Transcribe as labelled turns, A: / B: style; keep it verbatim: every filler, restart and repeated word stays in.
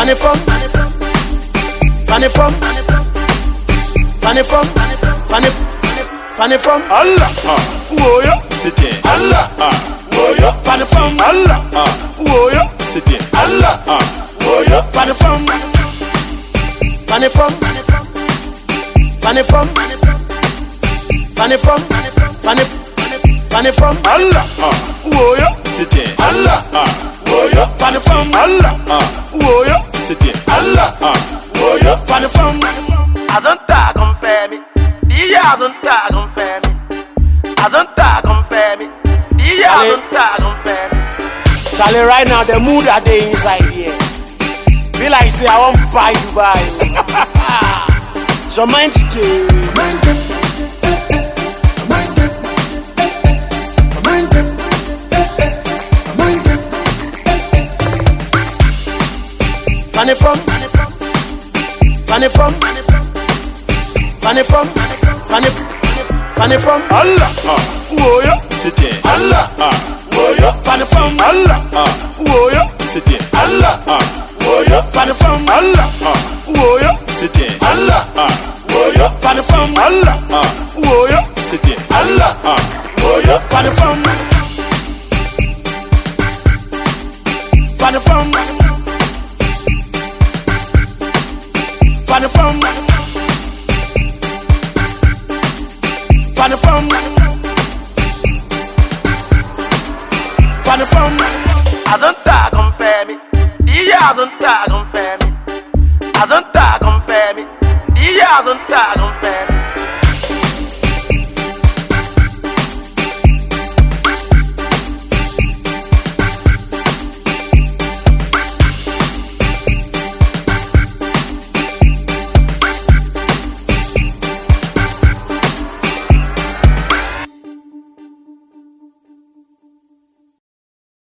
A: Funny from, funny from, funny from, funny, funny from Allah. Whoa yo,
B: C'était
A: Allah. Whoa yo, funny from Allah. Whoa yo,
B: C'était
A: Allah. Whoa yo, funny from, funny from, funny from, funny from, funny, funny from Allah. Whoa yo,
B: C'était
A: Allah. Whoa yo, funny from Allah. Whoa yo,
B: C'était
A: Allah. Whoa yo, funny from. I don't talk on family. Yeah, I don't talk on family. I don't talk on family. Yeah, I don't talk on family. Charlie, right now the mood that they inside here. Be like say I want buy Dubai. So mind you, mind them, mind them, mind them, mind them. Funny from, funny from, funny from, funny, funny from Allah. Whoa yo,
B: C'était
A: Allah. Whoa yo, funny from Allah. Whoa yo,
B: C'était
A: Allah. Whoa yo, funny from Allah. Whoa yo,
B: C'était
A: Allah. Whoa yo, funny from Allah. Whoa yo,
B: C'était
A: Allah. Whoa yo, funny from, funny from, funny from, funny from, funny from. I don't talk on family. Yeah, I don't talk on family. I don't talk on family. Yeah, I don't talk